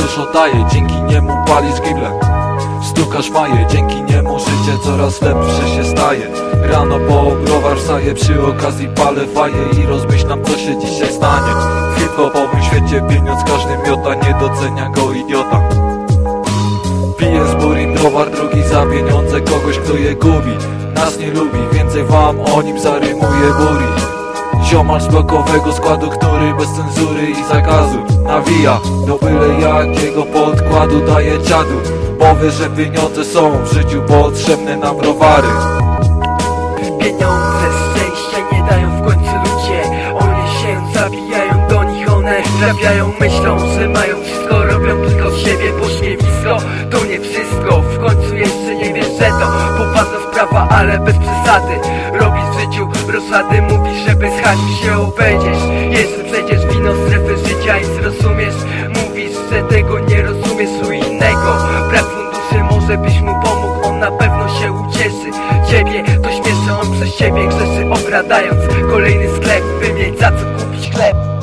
też oddaje. Dzięki niemu palisz giblem, stukasz maje. Dzięki niemu życie coraz lepsze się staje. Rano po browar wstaję, przy okazji palę faję i rozmyślam, co się dzisiaj stanie. W hip-hopowym świecie pieniądz każdy miota, nie docenia go idiota. Piję z buri browar, drugi za pieniądze kogoś, kto je gubi. Nas nie lubi, więcej wam o nim zarymuje buri. Ziomal z blokowego składu, który bez cenzury i zakazu nawija do byle jakiego podkładu daje dziadu. Powie, że pieniądze są w życiu potrzebne na browary. Pieniądze szczęścia nie dają w końcu ludzie. One się zabijają, do nich one trafiają. Myślą, że mają wszystko, robią tylko z siebie pośmiewisko. To nie wszystko, w końcu jeszcze nie wiesz, że to poważna sprawa, ale bez przesady. Robisz w życiu rozsady, mówisz, że bez hańby się obejdziesz. Jeszcze przejdziesz wino strefy życia i zrozumiesz. Mówisz, że tego nie rozumiesz u innego. Brak funduszy, może byś mu pomógł, on na pewno się ucieszy. Ciebie to śmieszy, on przez ciebie grzeszy, okradając kolejny sklep, by mieć za co kupić chleb.